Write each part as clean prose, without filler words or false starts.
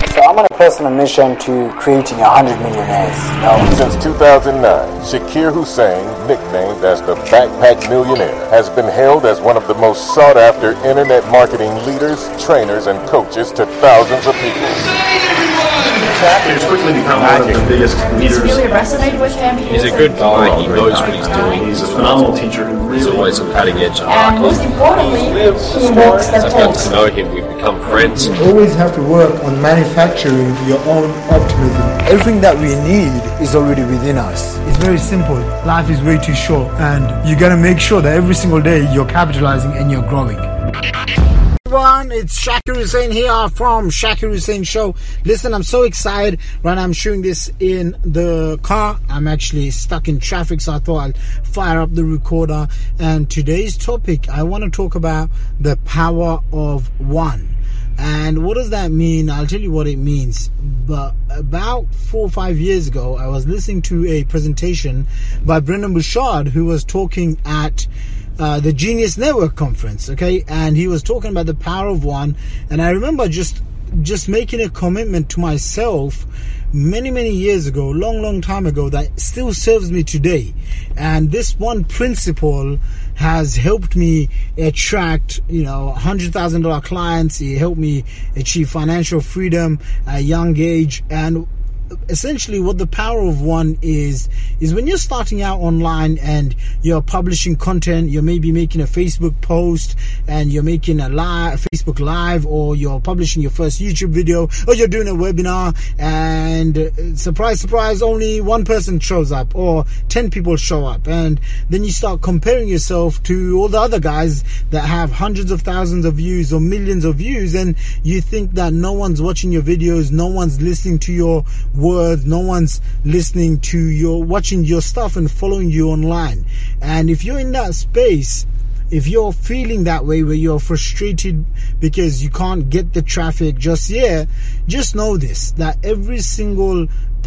So I'm on a personal mission to creating 100 millionaires. Since 2009, Shakir Hussein, nicknamed as the Backpack Millionaire, has been hailed as one of the most sought-after internet marketing leaders, trainers, and coaches to thousands of people. He's quickly become one of the biggest leaders. Really resonate with him. He's a good guy. He knows what he's doing. He's a phenomenal teacher who really... He's always on cutting edge. And most importantly, he works the I've got to know him. We've become friends. You always have to work on manufacturing your own optimism. Everything that we need is already within us. It's very simple. Life is way too short, and you gotta make sure that every single day you're capitalizing and you're growing. Everyone, it's Shakir Hussein here from Shakir Hussein Show. Listen, I'm so excited. Right now I'm showing this in the car. I'm actually stuck in traffic, so I thought I'll fire up the recorder. And today's topic, I want to talk about the power of one. And what does that mean? I'll tell you what it means. But about 4 or 5 years ago, I was listening to a presentation by Brendon Burchard, who was talking at the Genius Network conference, okay, and he was talking about the power of one. And I remember just making a commitment to myself many years ago, long time ago, that still serves me today. And this one principle has helped me attract, $100,000 clients. It helped me achieve financial freedom at a young age. And essentially what the power of one is when you're starting out online and you're publishing content, you're maybe making a Facebook post and you're making a Facebook live, or you're publishing your first YouTube video, or you're doing a webinar, and surprise, only one person shows up or 10 people show up, and then you start comparing yourself to all the other guys that have hundreds of thousands of views or millions of views, and you think that no one's watching your videos, no one's listening to your words, no one's listening to watching your stuff and following you online. And if you're in that space, if you're feeling that way, where you're frustrated because you can't get the traffic just yet, just know this, that every single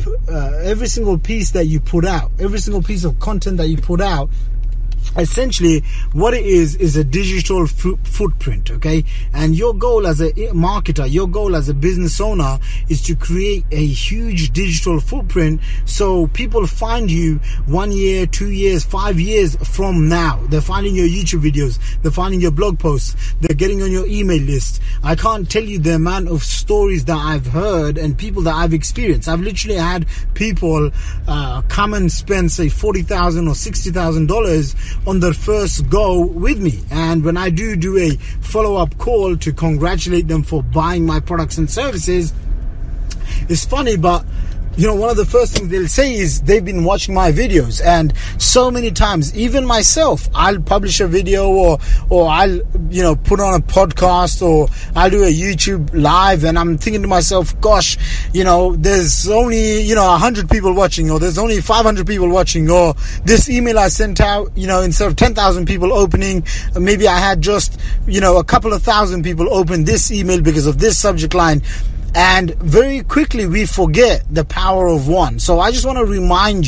piece that you put out, every single piece of content that you put out, essentially what it is a digital footprint, okay? And your goal as a marketer, your goal as a business owner is to create a huge digital footprint, so people find you 1 year, 2 years, 5 years from now. They're finding your YouTube videos, they're finding your blog posts, they're getting on your email list. I can't tell you the amount of stories that I've heard and people that I've experienced. I've literally had people come and spend, say, $40,000 or $60,000 on their first go with me. And when I do a follow-up call to congratulate them for buying my products and services, it's funny, but one of the first things they'll say is they've been watching my videos. And so many times, even myself, I'll publish a video or I'll put on a podcast, or I'll do a YouTube live, and I'm thinking to myself, gosh, there's only 100 people watching, or there's only 500 people watching, or this email I sent out, instead of 10,000 people opening, maybe I had just a couple of thousand people open this email because of this subject line. And very quickly we forget the power of one. So I just want to remind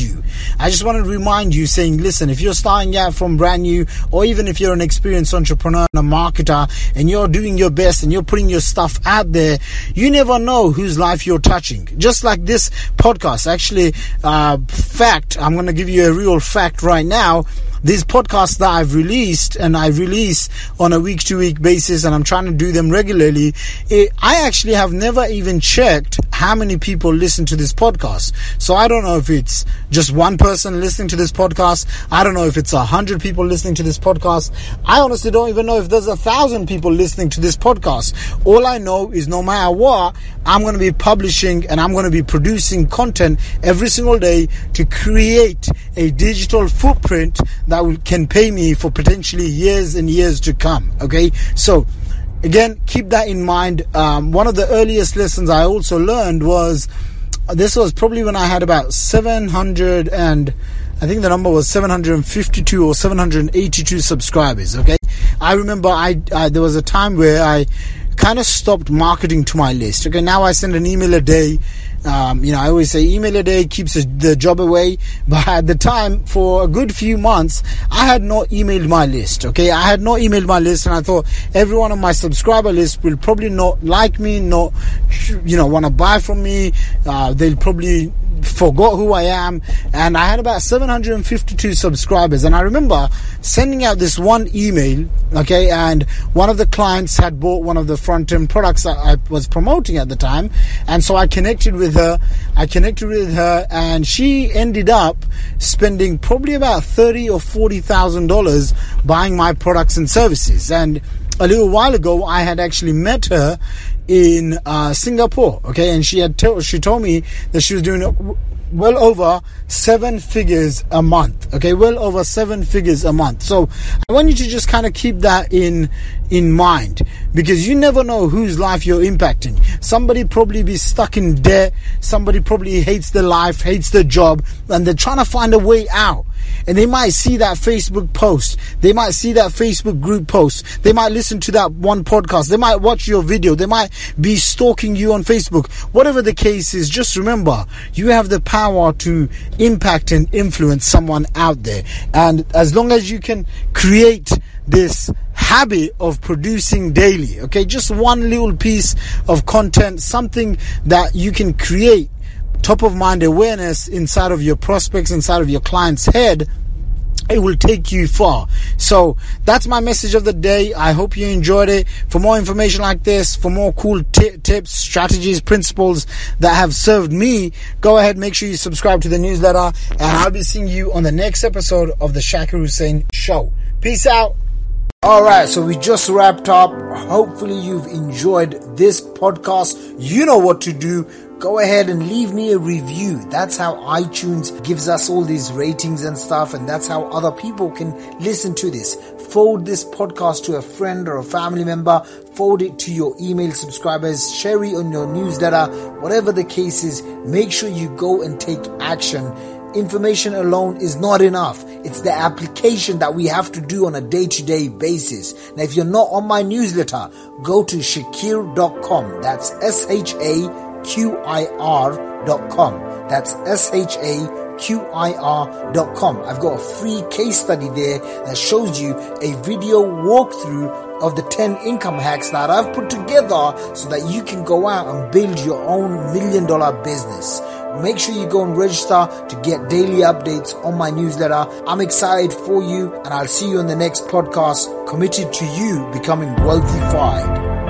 you, saying, listen, if you're starting out from brand new, or even if you're an experienced entrepreneur and a marketer, and you're doing your best and you're putting your stuff out there, you never know whose life you're touching. Just like this podcast. Actually, I'm going to give you a real fact right now. These podcasts that I've released, and I release on a week-to-week basis, and I'm trying to do them regularly, I actually have never even checked how many people listen to this podcast. So I don't know if it's just one person listening to this podcast. I don't know if it's 100 people listening to this podcast. I honestly don't even know if there's 1,000 people listening to this podcast. All I know is no matter what, I'm going to be publishing and I'm going to be producing content every single day to create a digital footprint that can pay me for potentially years and years to come. Okay, so again, keep that in mind. One of the earliest lessons I also learned was, this was probably when I had about 700 and I think the number was 752 or 782 subscribers. Okay, I remember there was a time where I kind of stopped marketing to my list. Okay, now I send an email a day. I always say email a day keeps the job away. But at the time, for a good few months, I had not emailed my list. Okay, I had not emailed my list, and I thought everyone on my subscriber list will probably not like me, not, want to buy from me. They'll probably forgot who I am. And I had about 752 subscribers, and I remember sending out this one email, okay, and one of the clients had bought one of the front-end products that I was promoting at the time, and so I connected with her, and she ended up spending probably about $30,000 or $40,000 buying my products and services. And a little while ago, I had actually met her in Singapore, okay, and she told me that she was doing well over 7 figures a month, okay, well over 7 figures a month. So I want you to just kind of keep that in mind, because you never know whose life you're impacting. Somebody probably be stuck in debt, somebody probably hates their life, hates their job, and they're trying to find a way out. And they might see that Facebook post, they might see that Facebook group post, they might listen to that one podcast, they might watch your video, they might be stalking you on Facebook. Whatever the case is, just remember, you have the power to impact and influence someone out there. And as long as you can create this habit of producing daily, okay, just one little piece of content, something that you can create top of mind awareness inside of your prospects, inside of your client's head, it will take you far. So that's my message of the day. I hope you enjoyed it. For more information like this, for more cool tips, strategies, principles that have served me, go ahead, make sure you subscribe to the newsletter, and I'll be seeing you on the next episode of the Shakir Hussain Show. Peace out. Alright, so we just wrapped up. Hopefully you've enjoyed this podcast. You know what to do. Go ahead and leave me a review. That's how iTunes gives us all these ratings and stuff, and that's how other people can listen to this. Forward this podcast to a friend or a family member. Forward it to your email subscribers. Share it on your newsletter. Whatever the case is, make sure you go and take action. Information alone is not enough. It's the application that we have to do on a day-to-day basis. Now, if you're not on my newsletter, go to shakir.com. That's SHAQIR.com. That's SHAQIR.com. I've got a free case study there that shows you a video walkthrough of the 10 income hacks that I've put together so that you can go out and build your own $1 million business. Make sure you go and register to get daily updates on my newsletter. I'm excited for you, and I'll see you on the next podcast, committed to you becoming wealthified.